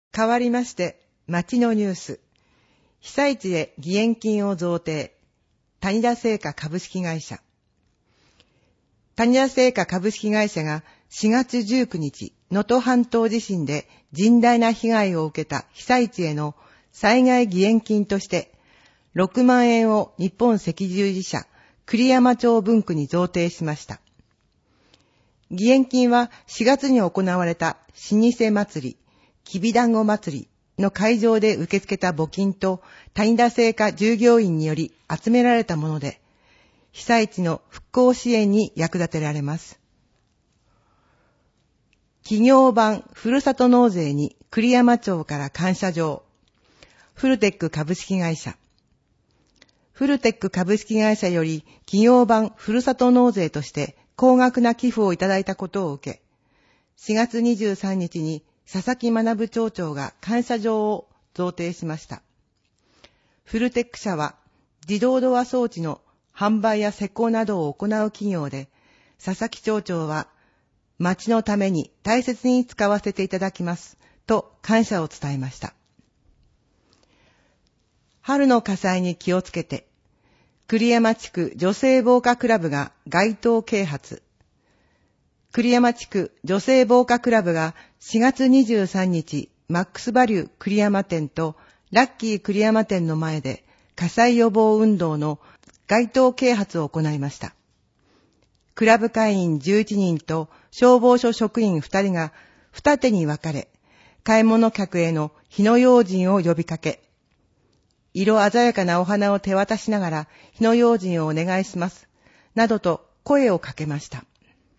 変わりまして、町のニュース。被災地へ義援金を贈呈。谷田製菓株式会社。谷田製菓株式会社が4月19日、能登半島地震で甚大な被害を受けた被災地への災害義援金として、6万円を日本赤十字社栗山町分区に贈呈しました。義援金は4月に行われた老舗祭り、きびだんご祭りの会場で受け付けた募金と谷田製菓従業員により集められたもので、被災地の復興支援に役立てられます。企業版ふるさと納税に栗山町から感謝状。フルテック株式会社。フルテック株式会社より企業版ふるさと納税として高額な寄付をいただいたことを受け、4月23日に佐々木学町長が感謝状を贈呈しました。フルテック社は自動ドア装置の販売や施工などを行う企業で、佐々木町長は町のために大切に使わせていただきますと感謝を伝えました。春の火災に気をつけて、栗山地区女性防火クラブが街頭啓発。栗山地区女性防火クラブが4月23日、マックスバリュー栗山店とラッキー栗山店の前で火災予防運動の街頭啓発を行いました。クラブ会員11人と消防署職員2人が二手に分かれ、買い物客への火の用心を呼びかけ、色鮮やかなお花を手渡しながら火の用心をお願いします、などと声をかけました。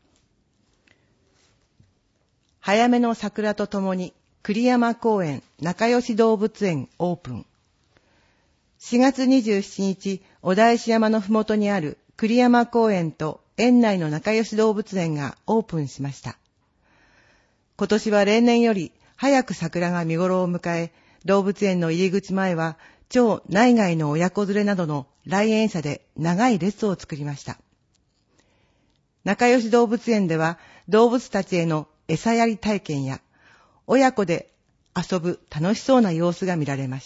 早めの桜とともに栗山公園仲良し動物園オープン。4月27日、小田石山のふもとにある栗山公園と園内の仲良し動物園がオープンしました。今年は例年より早く桜が見頃を迎え、動物園の入り口前は町内外の親子連れなどの来園者で長い列を作りました。仲良し動物園では動物たちへの餌やり体験や親子で遊ぶ楽しそうな様子が見られました。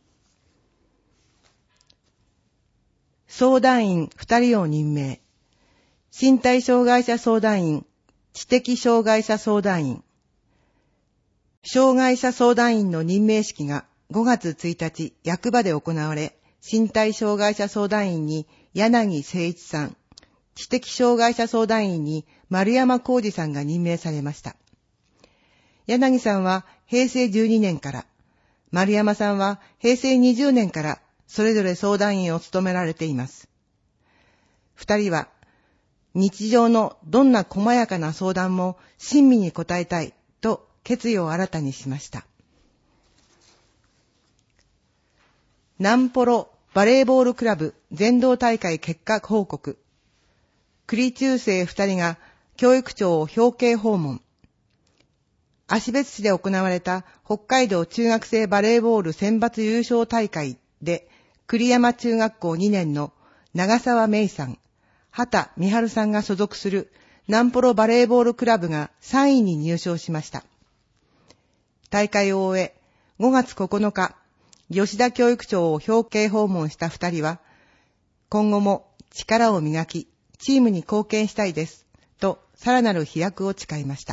相談員2人を任命。身体障害者相談員、知的障害者相談員。障害者相談員の任命式が5月1日役場で行われ、身体障害者相談員に柳誠一さん、知的障害者相談員に丸山浩二さんが任命されました。柳さんは平成12年から、丸山さんは平成20年からそれぞれ相談員を務められています。二人は日常のどんな細やかな相談も親身に答えたいと決意を新たにしました。南ポロバレーボールクラブ全道大会結果報告。栗中生2人が教育長を表敬訪問。芦別市で行われた北海道中学生バレーボール選抜優勝大会で、栗山中学校2年の長澤芽衣さん、畑美春さんが所属する南ポロバレーボールクラブが3位に入賞しました。大会を終え、5月9日、吉田教育長を表敬訪問した2人は、今後も力を磨き、チームに貢献したいです、とさらなる飛躍を誓いました。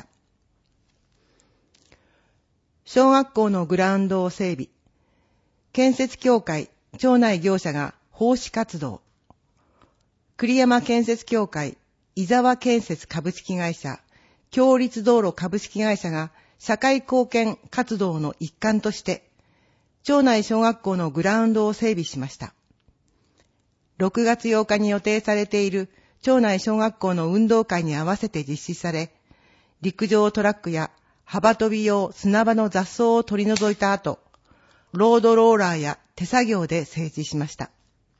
小学校のグラウンドを整備。建設協会、町内業者が奉仕活動。栗山建設協会、伊沢建設株式会社、共立道路株式会社が社会貢献活動の一環として、町内小学校のグラウンドを整備しました。6月8日に予定されている町内小学校の運動会に合わせて実施され、陸上トラックや幅跳び用砂場の雑草を取り除いた後、ロードローラーや手作業で整地しました。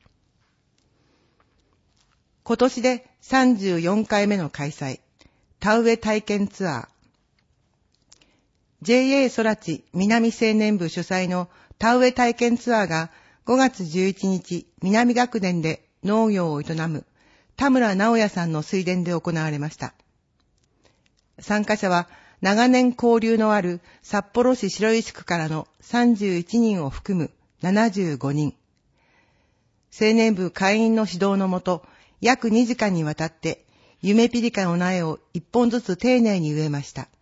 今年で34回目の開催、田植え体験ツアー。JA 空知南青年部主催の田植え体験ツアーが5月11日、南学年で農業を営む田村直也さんの水田で行われました。参加者は長年交流のある札幌市白石区からの31人を含む75人。青年部会員の指導のもと、約2時間にわたって、夢ピリカの苗を1本ずつ丁寧に植えました。